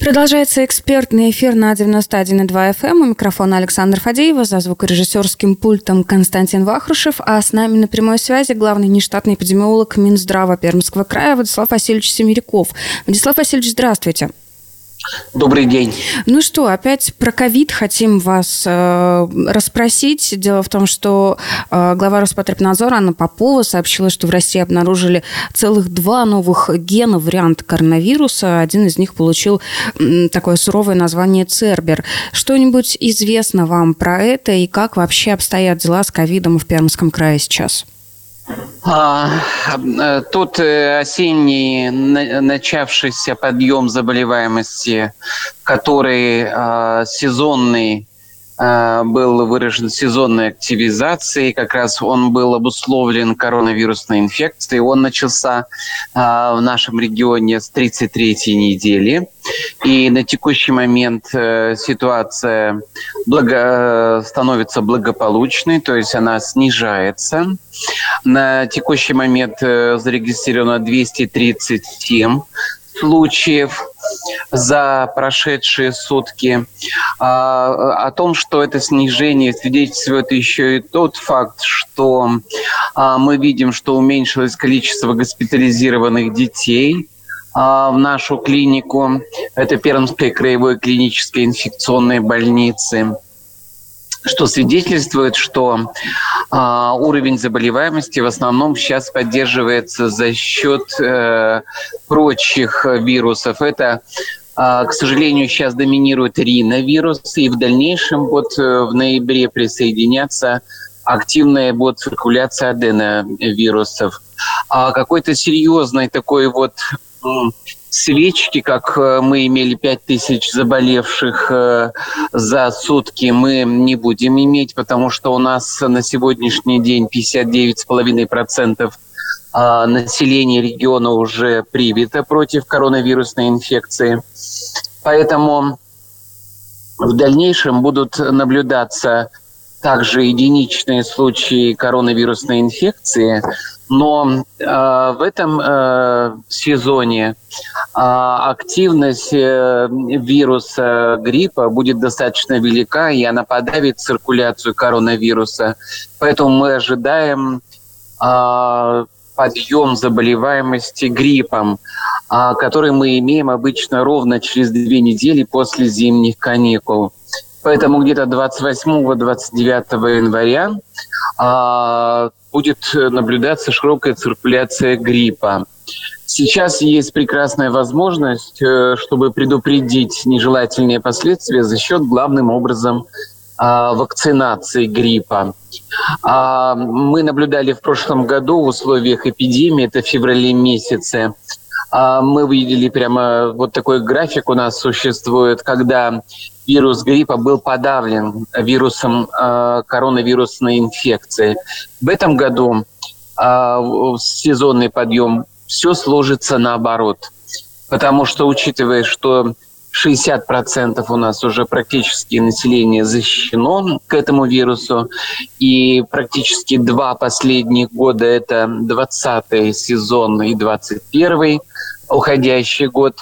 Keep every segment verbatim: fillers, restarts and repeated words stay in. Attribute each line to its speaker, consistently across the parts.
Speaker 1: Продолжается экспертный эфир на девяносто один и два эф эм. У микрофона Александра Фадеева, за звукорежиссерским пультом Константин Вахрушев, а с нами на прямой связи главный нештатный эпидемиолог Минздрава Пермского края Владислав Васильевич Семеряков. Владислав Васильевич, здравствуйте.
Speaker 2: Добрый день.
Speaker 1: Ну что, опять про ковид хотим вас э, расспросить. Дело в том, что э, глава Роспотребнадзора Анна Попова сообщила, что в России обнаружили целых два новых гена варианта коронавируса. Один из них получил м, такое суровое название Цербер. Что-нибудь известно вам про это и как вообще обстоят дела с ковидом в Пермском крае сейчас?
Speaker 2: Тут осенний начавшийся подъем заболеваемости, который сезонный, был выражен сезонной активизацией, как раз он был обусловлен коронавирусной инфекцией. Он начался в нашем регионе с тридцать третьей недели. И на текущий момент ситуация благо... становится благополучной, то есть она снижается. На текущий момент зарегистрировано двести тридцать семь случаев за прошедшие сутки. О том, что это снижение свидетельствует еще и тот факт, что мы видим, что уменьшилось количество госпитализированных детей в нашу клинику. Это Пермская краевой клинической инфекционной больницы, что свидетельствует, что э, уровень заболеваемости в основном сейчас поддерживается за счет э, прочих вирусов. Это, э, к сожалению, сейчас доминирует риновирус, и в дальнейшем вот э, в ноябре присоединятся активная будет циркуляция аденовирусов. А какой-то серьезной такой вот э, свечки, как мы имели пять тысяч заболевших за сутки, мы не будем иметь, потому что у нас на сегодняшний день пятьдесят девять целых пять десятых процента населения региона уже привито против коронавирусной инфекции. Поэтому в дальнейшем будут наблюдаться также единичные случаи коронавирусной инфекции, но э, в этом э, сезоне э, активность э, вируса гриппа будет достаточно велика, и она подавит циркуляцию коронавируса. Поэтому мы ожидаем э, подъем заболеваемости гриппом, э, который мы имеем обычно ровно через две недели после зимних каникул. Поэтому где-то двадцать восьмого - двадцать девятого января э, будет наблюдаться широкая циркуляция гриппа. Сейчас есть прекрасная возможность, э, чтобы предупредить нежелательные последствия за счет, главным образом, э, вакцинации гриппа. Э, мы наблюдали в прошлом году в условиях эпидемии, это в феврале месяце, э, мы видели прямо вот такой график у нас существует, когда вирус гриппа был подавлен вирусом э, коронавирусной инфекции. В этом году э, сезонный подъем все сложится наоборот. Потому что, учитывая, что шестьдесят процентов у нас уже практически население защищено к этому вирусу, и практически два последних года, это двадцатый сезон и двадцать первый уходящий год,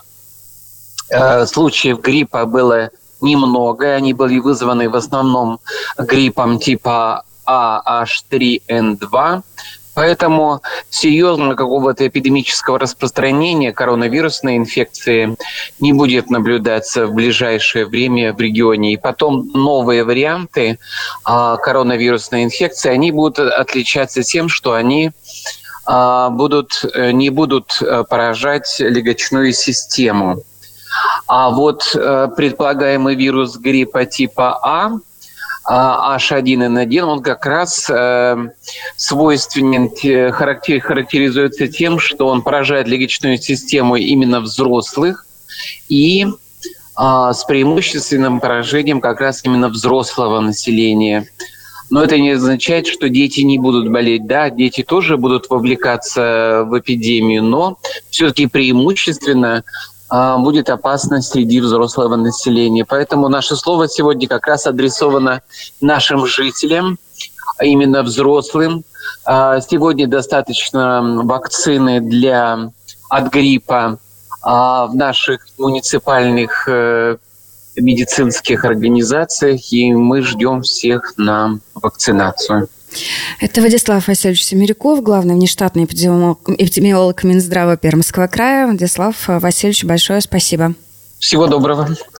Speaker 2: э, случаев гриппа было немного, они были вызваны в основном гриппом типа А H три N два, поэтому серьезного какого-то эпидемического распространения коронавирусной инфекции не будет наблюдаться в ближайшее время в регионе. И потом новые варианты а, коронавирусной инфекции, они будут отличаться тем, что они а, будут, не будут поражать легочную систему. А вот э, предполагаемый вирус гриппа типа А, э, H один N один, он как раз э, свойственен, характер, характеризуется тем, что он поражает легочную систему именно взрослых и э, с преимущественным поражением как раз именно взрослого населения. Но это не означает, что дети не будут болеть. Да, дети тоже будут вовлекаться в эпидемию, но все-таки преимущественно будет опасность среди взрослого населения. Поэтому наше слово сегодня как раз адресовано нашим жителям, а именно взрослым. Сегодня достаточно вакцины для, от гриппа в наших муниципальных медицинских организациях, и мы ждем всех на вакцинацию.
Speaker 1: Это Владислав Васильевич Семеряков, главный внештатный эпидемиолог, эпидемиолог Минздрава Пермского края. Владислав Васильевич, большое спасибо.
Speaker 2: Всего доброго.